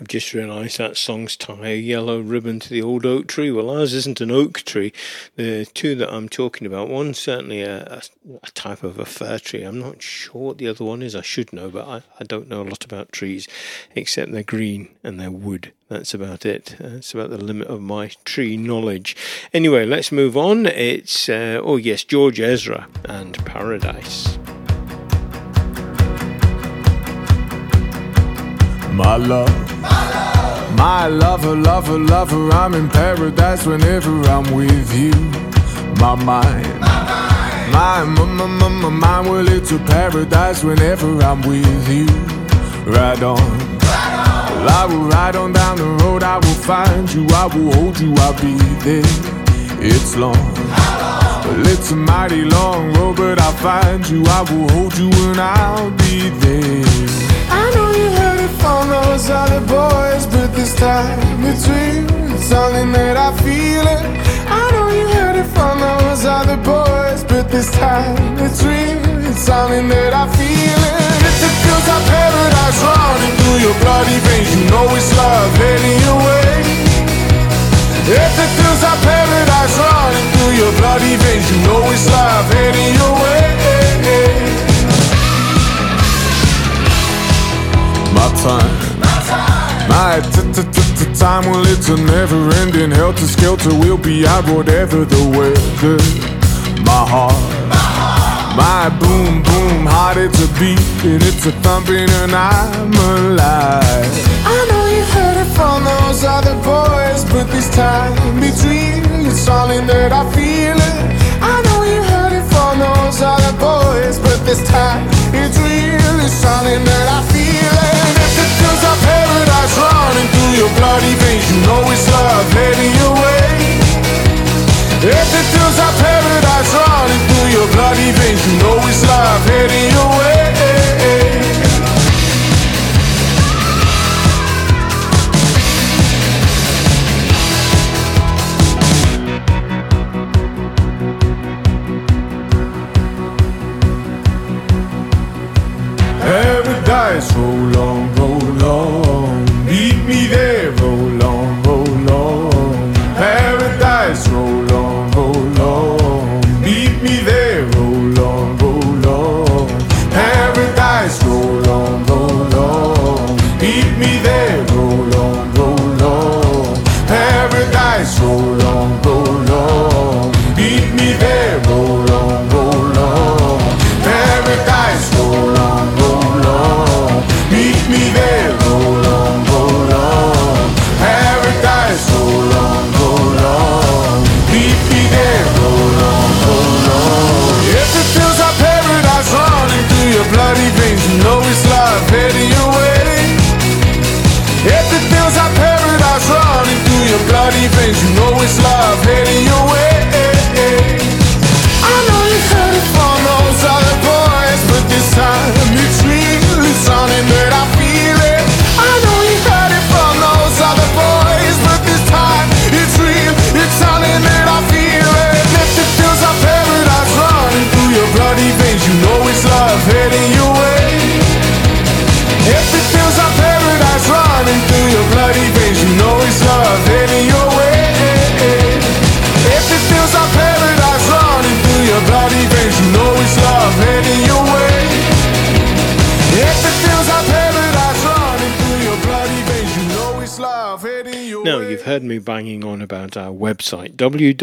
I've just realised that song's tie a yellow ribbon to the old oak tree. Well, ours isn't an oak tree. The two that I'm talking about, one's certainly a type of a fir tree. I'm not sure what the other one is. I should know, but I don't know a lot about trees, except they're green and they're wood. That's about it. It's about the limit of my tree knowledge. Anyway, let's move on. It's, George Ezra and Paradise. My love, my lover, lover, lover, I'm in paradise whenever I'm with you. My mind, my mind, well, it's a paradise whenever I'm with you. Ride on, well, I will ride on down the road, I will find you, I will hold you, I'll be there. It's long, well, it's a mighty long road, but I'll find you, I will hold you, and I'll be there. I know you heard it from those other boys, but this time it's real, it's something that I feel it. I know you heard it from those other boys, but this time it's real, it's something that I feel it. If it feels like paradise running through your bloody veins, you know it's love heading your way. If it feels like paradise running through your bloody veins, you know it's love heading your way. My time, my time, well, it's a never-ending helter-skelter. We'll be out whatever the weather. My heart, my boom, boom, heart, it's a beat and it's a thumping and I'm alive. I know you heard it from those other boys, but this time it's real, it's something that I feel it. I know you heard it from those other boys, but this time it's real, it's something that I feel it. If it feels like paradise running through your bloody veins, you know it's love heading your way. If it feels like paradise running through your bloody veins, you know it's love heading your way. Paradise, roll on, roll on. Meet me there, roll on, roll on. Paradise, roll on, roll on. Meet me there, roll on, roll on. Paradise, roll on, roll on. Meet me there, roll on, roll on. Paradise, roll on, roll on. Meet me there, roll on, roll on. Paradise, roll on, roll on. Meet me there, roll on, roll on. Paradise, roll on, roll on. Meet me there, roll on, roll on. If it feels like paradise running through your bloody veins, you know it's love heading your way. If it feels like paradise running through your bloody veins, you know it's love heading your way. I know you heard it from those other boys, but this time it's real, it's something that I feel it. I know you heard it from those other boys, but this time it's real, it's something that I feel it. If it feels like paradise running through your bloody veins, you know it's love heading your way. If it feels like paradise running through your bloody veins, you know it's love heading your way. If it feels like paradise running through your bloody veins, you know it's love heading your way. If it feels like paradise running through your bloody veins, you know it's love heading your way. Now, you've heard me banging on about our website,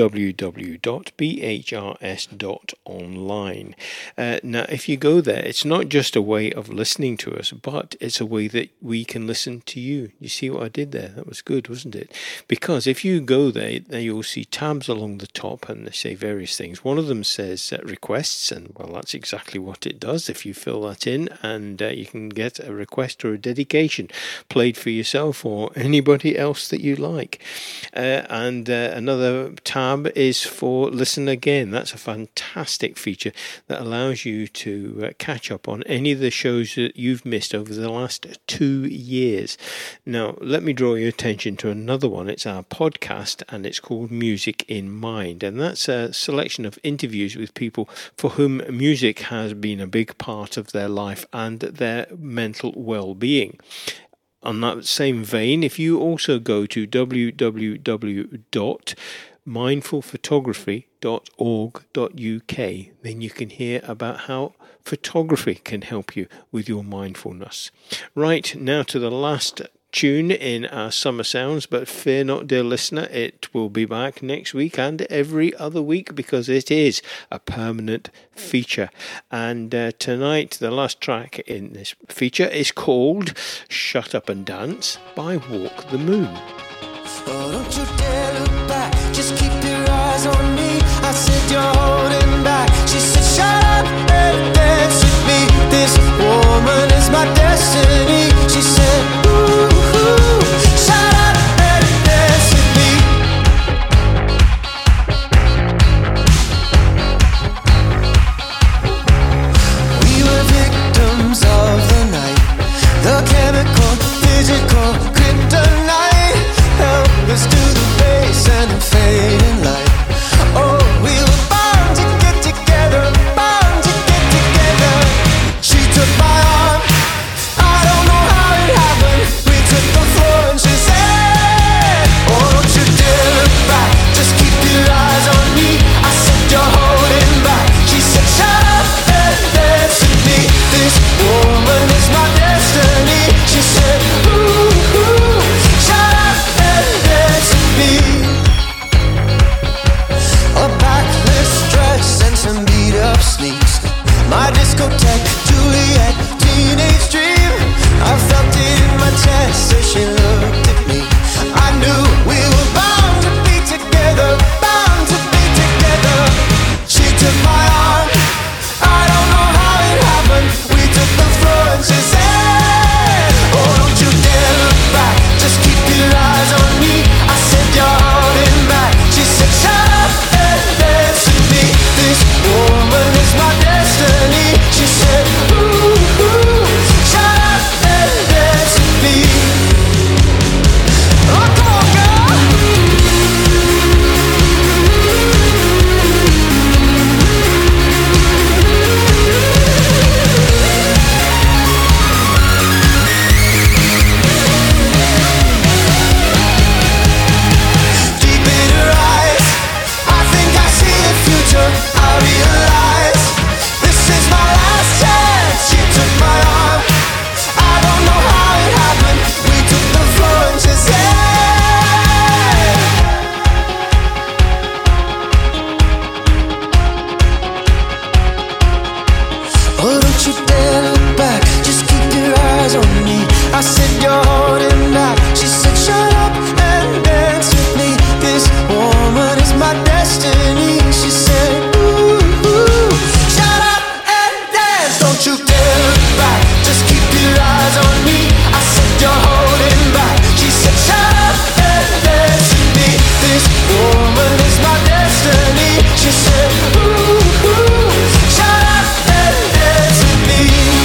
www.bhrs.online. Now, if you go there, it's not just a way of listening to us, but it's a way that we can listen to you. You see what I did there? That was good, wasn't it? Because if you go there you'll see tabs along the top and they say various things. One of them says requests, and well, that's exactly what it does. If you fill that in, and you can get a request or a dedication played for yourself or anybody else that you like. And another tab is for Listen Again. That's a fantastic feature that allows you to catch up on any of the shows that you've missed over the last 2 years. Now, let me draw your attention to another one. It's our podcast, and it's called Music in Mind. And that's a selection of interviews with people for whom music has been a big part of their life and their mental well-being. on that same vein, if you also go to www.mindfulphotography.org.uk, then you can hear about how photography can help you with your mindfulness. Right, now to the last tune in our Summer Sounds, but fear not, dear listener, it will be back next week and every other week because it is a permanent feature. And tonight, the last track in this feature is called Shut Up and Dance by Walk the Moon. Oh, don't you dare look back, just keep your eyes on me. I said you're holding back. She said shut up and dance with me. This woman is my destiny. She said ooh, ooh, shut up and dance with me. We were victims of the night, the chemical, physical, kryptonite. Help us to the base and the fading light. Oh, we were bound to get together, bound to get together. She took my arm, I don't know how it happened. We took the floor and she said, oh, don't you dare look back, just keep your eyes on me. I said you're holding back. She said shut up and dance with me. This woman is my destiny. She said ooh, ooh, shut up and dance with me. A backless dress and some beat up sneaks. My discotheque, Juliet, teenage dream. I felt it in my chest as she looked at me. I knew we were bound to be together, bound to be together. She took my arm, I don't know how it happened. We took the floor and she said, oh, don't you dare look back, just keep your eyes on me. I said you're holding back. She said shut up and dance with me. This woman is my destiny. She said ooh, ooh, shut up and dance with me. Oh, come on, girl. Deep in her eyes, I think I see the future. I realize this is my last chance. She took my arm, I don't know how it happened. We took the floor and she said, oh, don't you dare look back, just keep your eyes on me. I said you're holding back. She said shut up and dance with me. This woman is my destiny. She said ooh, ooh, shut up and dance. Don't you dare look back, just keep your eyes on me. I said you're holding back. She said shut up and dance with me. This woman is my destiny. She said ooh, ooh, shut up and dance with me.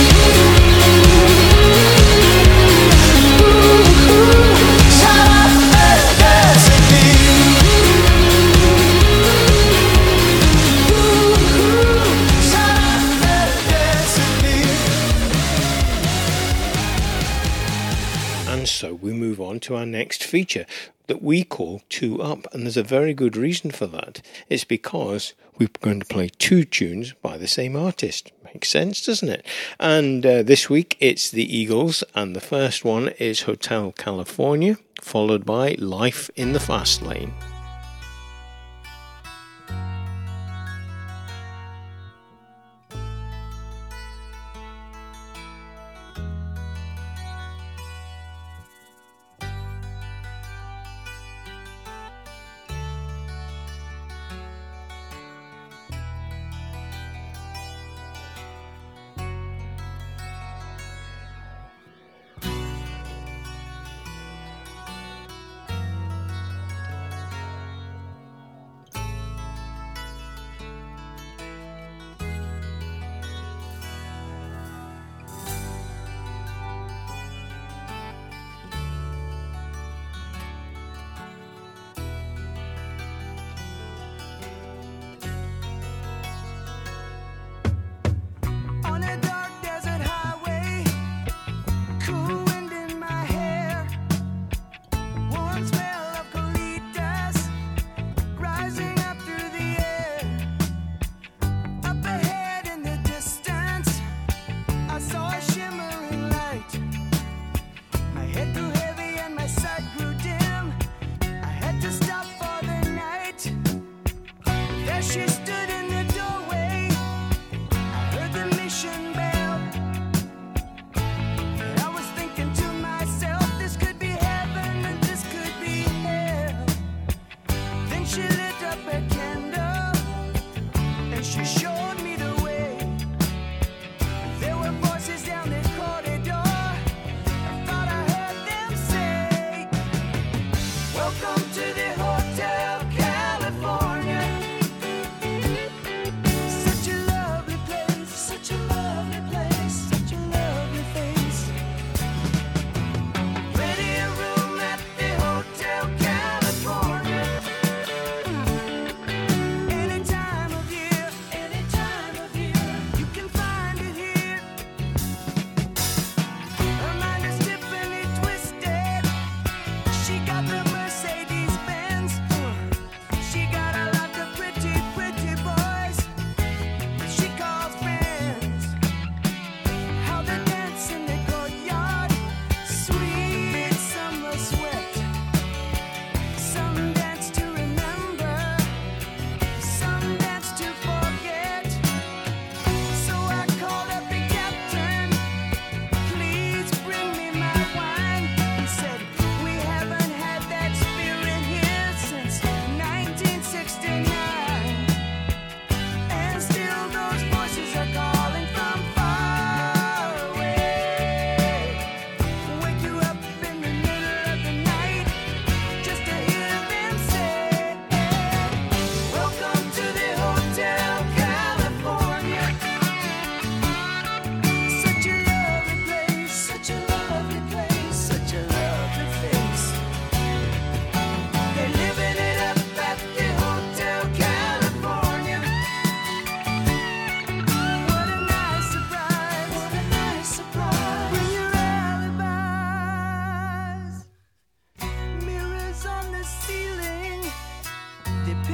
Ooh, ooh, shut up and dance with me. Ooh, ooh, shut up and dance with me. And so we move on to our next feature that we call Two Up, and there's a very good reason for that. It's because we're going to play two tunes by the same artist. Makes sense, doesn't it? And this week it's the Eagles, and the first one is Hotel California, followed by Life in the Fast Lane.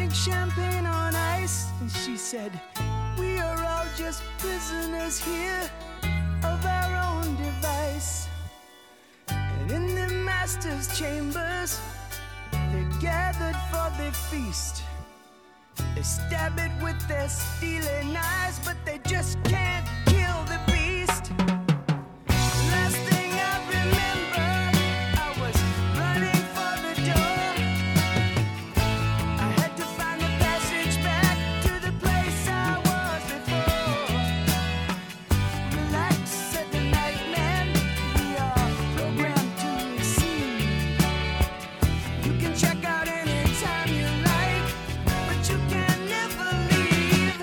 drink champagne on ice, and she said, we are all just prisoners here of our own device. And in the master's chambers, they gathered for their feast. They stab it with their steely knives, but they just can't kill the beast. Last thing I remember, I was running for the door. I had to find the passage back to the place I was before. Relax, said the night man, we are programmed to receive. You can check out anytime you like, but you can never leave.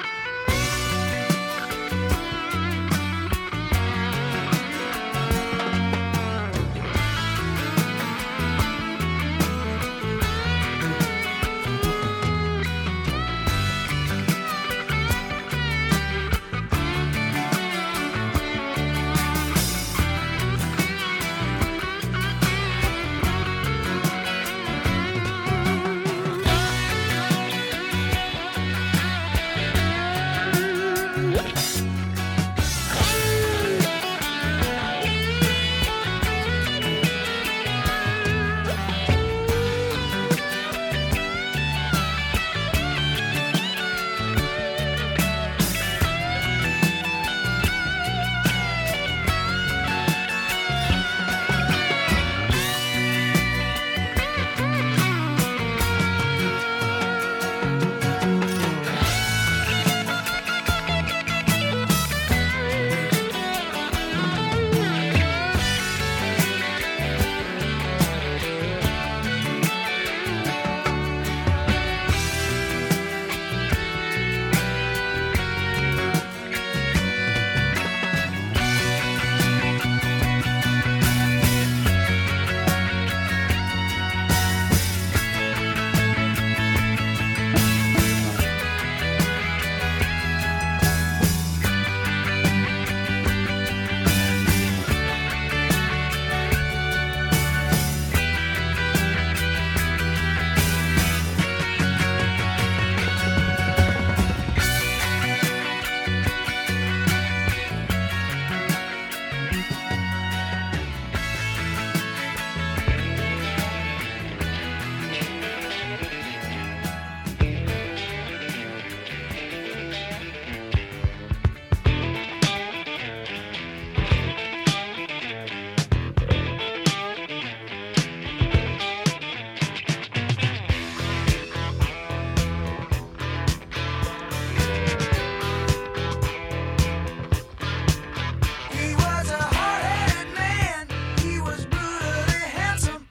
He was a hard-headed man, he was brutally handsome,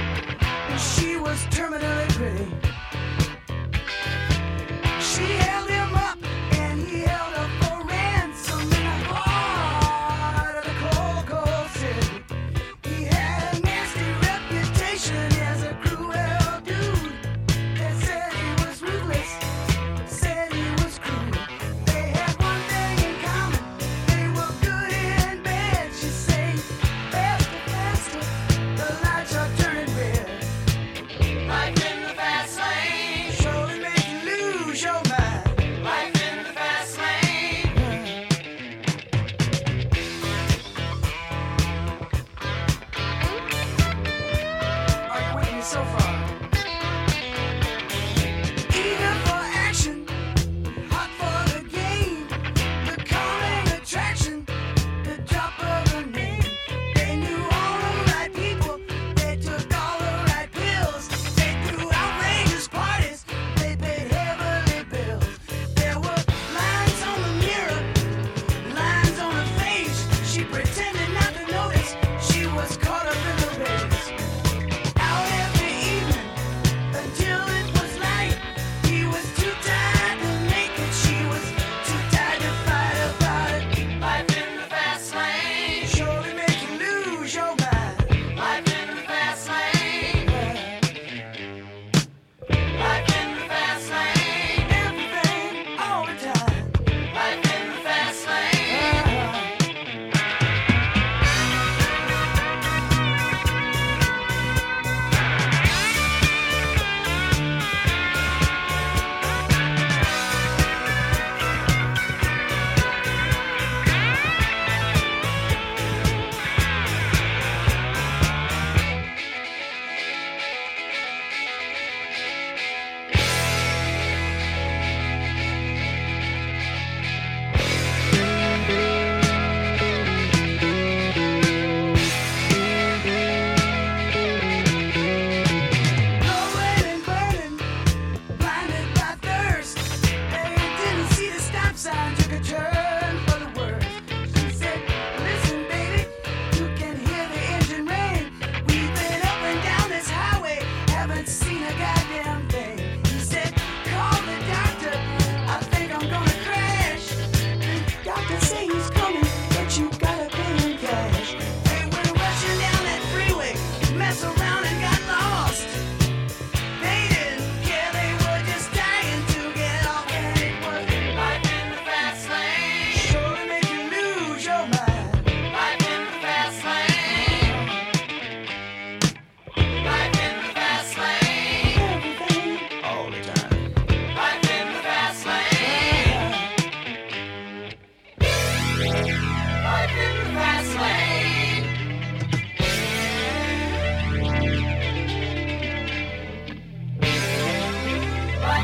and she was terminally pretty. She held him up, and he held her for ransom in the heart of the cold, cold city. He had a nasty reputation as a cruel dude. They said he was ruthless, said he was cruel. They had one thing in common, they were good and bad. She said, faster, faster, the lights are turning red. Life in the fast lane surely make you lose your mind. Life in the fast lane. Are you with me so far? Eager for action, hot for the game, the calming attraction, the drop of a name. They knew all the right people, they took all the right pills, they threw outrageous parties, they paid heavily bills. There were lines on the mirror, lines on her face. She pretended not to notice, she was caught up in the race. Out every evening,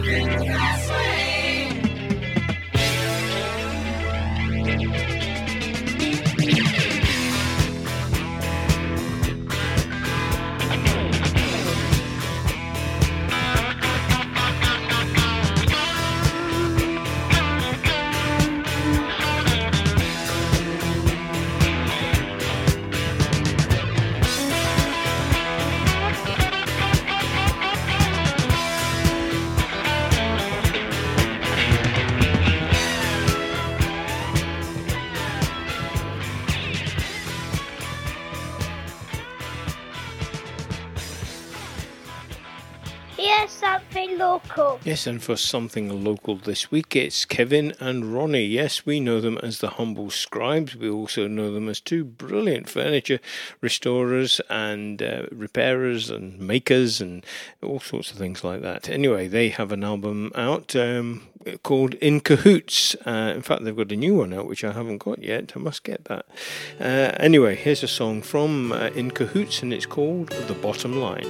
Here's something local. Yes, and for something local this week, it's Kevin and Ronnie. Yes, we know them as the Humble Scribes. We also know them as two brilliant furniture restorers and repairers and makers and all sorts of things like that. Anyway, they have an album out called In Cahoots. In fact, they've got a new one out, which I haven't got yet. I must get that. Anyway, here's a song from In Cahoots, and it's called The Bottom Line.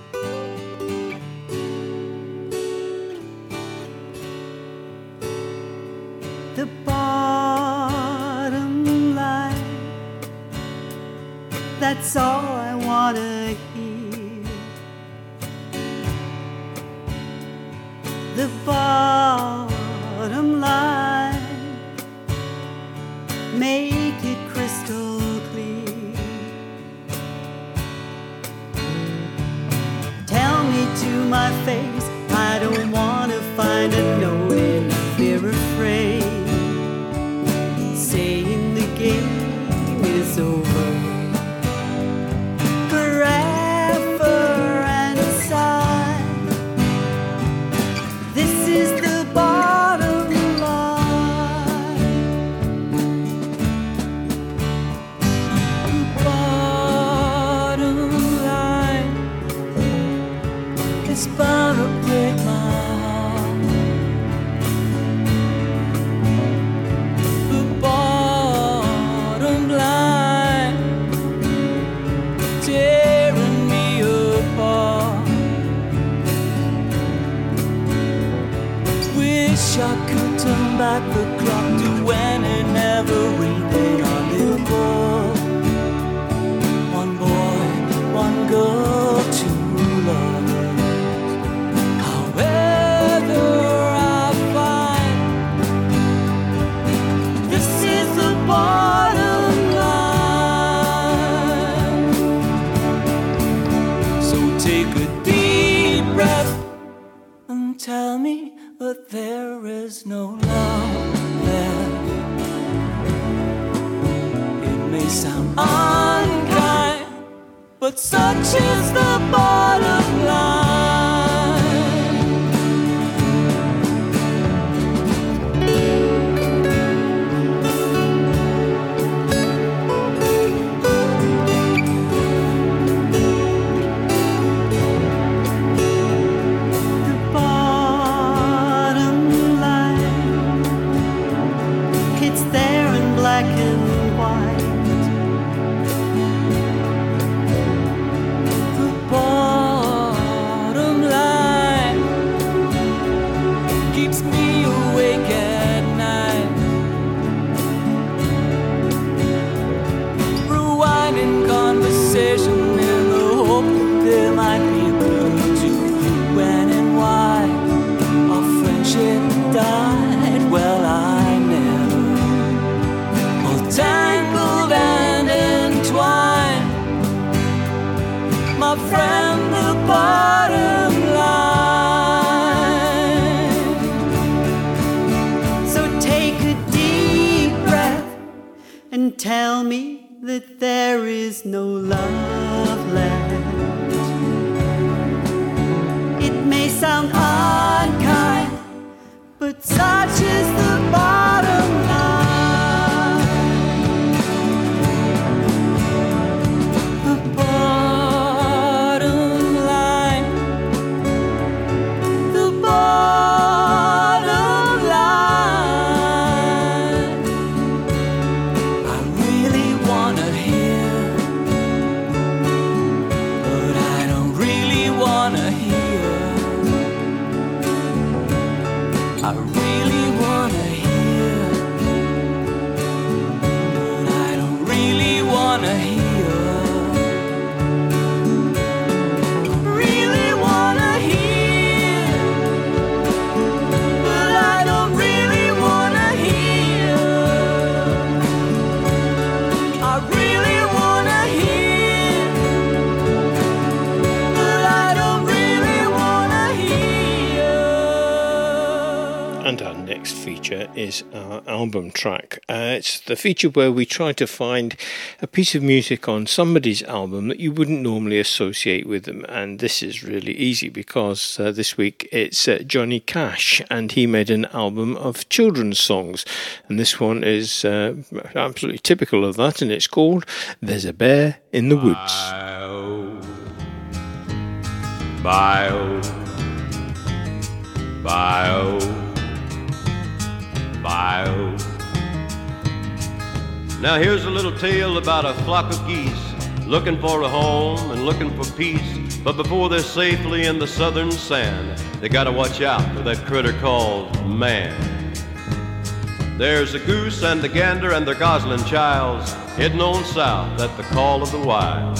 The bottom line, that's all I want to hear. The bottom line, make it crystal clear. Tell me to my face, I don't want to find a note in fear or afraid, saying the game is over forever and inside. This is the bottom line. The bottom line is bound to break my heart. The bottom line tearing me apart. Wish I could turn back the clock to when it never rained in our little world. One boy, one girl, two lovers. However I find, this is the bottom line. So take a deep breath and tell me that there is no love left. It may sound unkind, but such is the bottom line. The bottom line, it's there in black and white. The bottom line keeps me awake at night, rewinding conversation in the hope that there might be a clue to when and why our friendship died. Well, I never, all tangled and entwined, my friend, the bottom line. So take a deep breath and tell me that there is no love left. It may sound unkind, but such is the bottom line. The bottom line. The bottom line. I really wanna hear is our album track. It's the feature where we try to find a piece of music on somebody's album that you wouldn't normally associate with them. And this is really easy because this week it's Johnny Cash, and he made an album of children's songs. And this one is absolutely typical of that, and it's called There's a Bear in the Woods. Bio, bio, bio. Now here's a little tale about a flock of geese looking for a home and looking for peace. But before they're safely in the southern sand, they gotta watch out for that critter called man. There's a goose and a gander and their gosling childs heading on south at the call of the wild.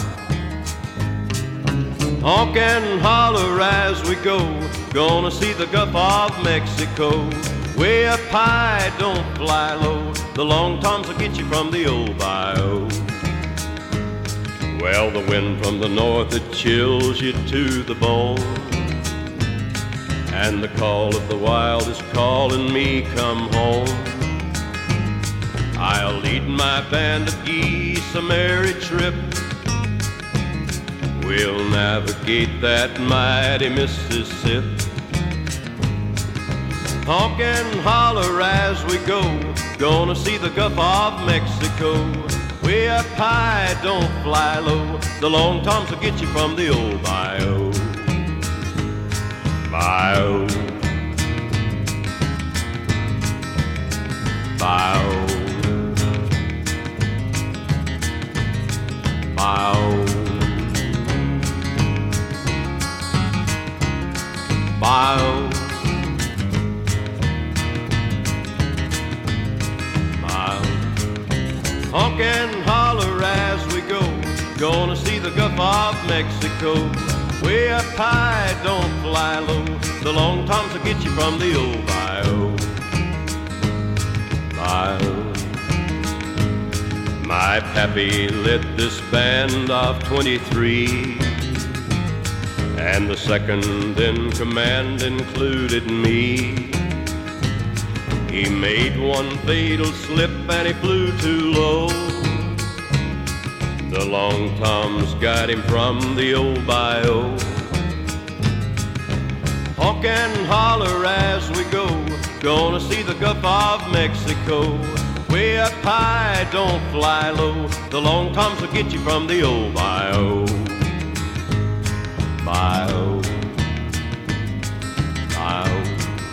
Honk and holler as we go, gonna see the Gulf of Mexico. Way up high, don't fly low, the long toms will get you from the old bayou. Well, the wind from the north, it chills you to the bone, and the call of the wild is calling me, come home. I'll lead my band of geese a merry trip. We'll navigate that mighty Mississippi. Honk and holler as we go, gonna see the Gulf of Mexico. Way up high, don't fly low, the long toms will get you from the old bayou. Bayou, bayou, bayou. Bio, bio. Honk and holler as we go, gonna see the Gulf of Mexico. Way up high, don't fly low, the long toms will get you from the old bayou. Bio. My pappy led this band of 23, and the second in command included me. He made one fatal slip and he flew too low. The long toms got him from the old bayou. Honk and holler as we go, gonna see the Gulf of Mexico. Way up high, don't fly low, the long toms will get you from the old bayou. Bio, bio,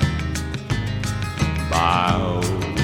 bio.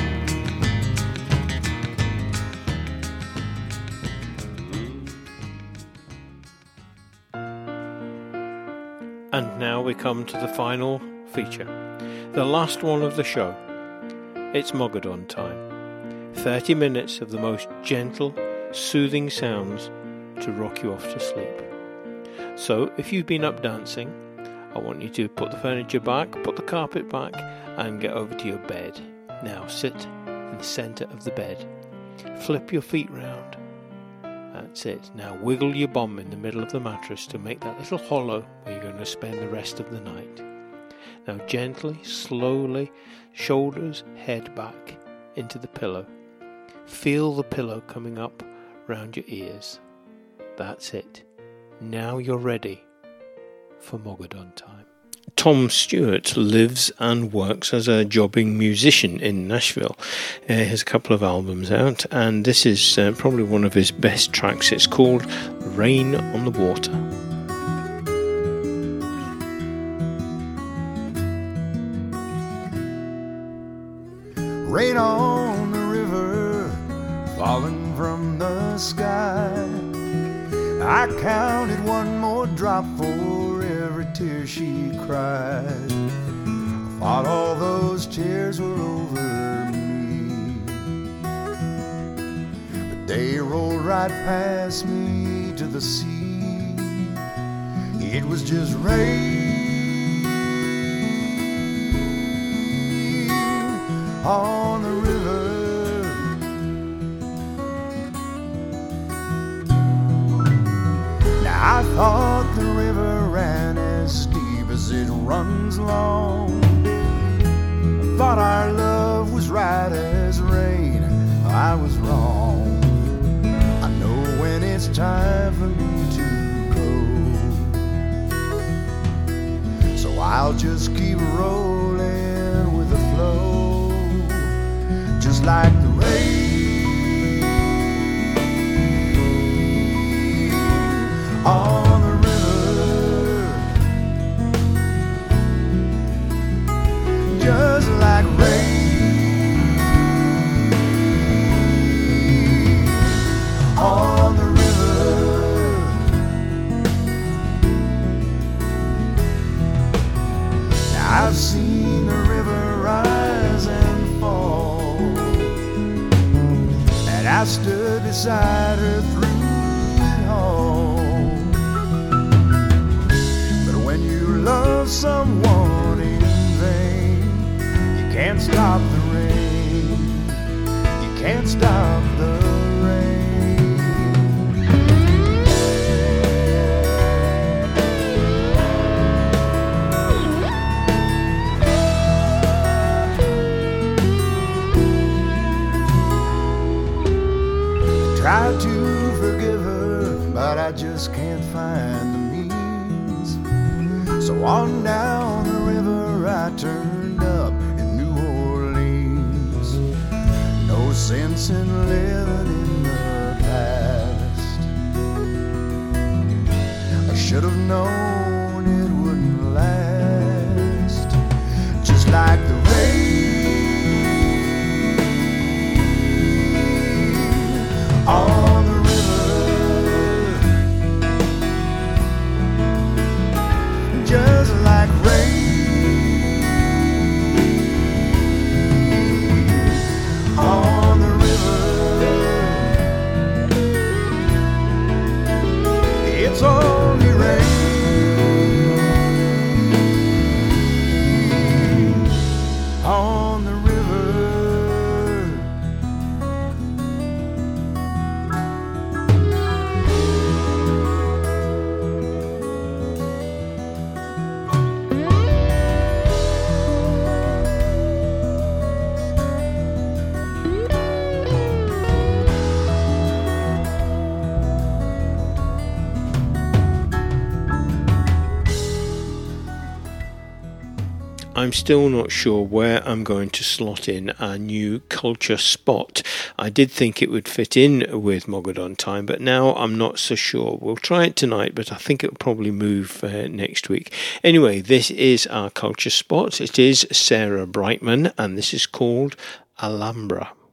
And now we come to the final feature, the last one of the show. It's Mogadon time. 30 minutes of the most gentle, soothing sounds to rock you off to sleep. So, if you've been up dancing, I want you to put the furniture back, put the carpet back, and get over to your bed. Now, sit in the centre of the bed. Flip your feet round. That's it. Now, wiggle your bum in the middle of the mattress to make that little hollow where you're going to spend the rest of the night. Now, gently, slowly, shoulders, head back into the pillow. Feel the pillow coming up round your ears. That's it. Now you're ready for Mogadon time. Tom Stewart lives and works as a jobbing musician in Nashville. He has a couple of albums out, and this is probably one of his best tracks. It's called Rain on the Water. Rain on the river, falling from the sky. I counted one more drop for every tear she cried. I thought all those tears were over me, but they rolled right past me to the sea. It was just rain on the river. I thought the river ran as steep as it runs long. I thought our love was I'll just keep rolling with the flow, just like the rain on the river, just like rain on the river. I've seen the river rise and fall, and I stood beside her through it all. But when you love someone in vain, you can't stop the rain, you can't stop the rain. Tried to forgive her, but I just can't find the means. So on down the river I turned up in New Orleans. No sense in living in the past. I should have known it wouldn't last. Just like the rain on the river, just like rain on the river. It's only rain on the river. I'm still not sure where I'm going to slot in our new culture spot. I did think it would fit in with Mogadon Time, but now I'm not so sure. We'll try it tonight, but I think it'll probably move next week. Anyway, this is our culture spot. It is Sarah Brightman, and this is called Alhambra.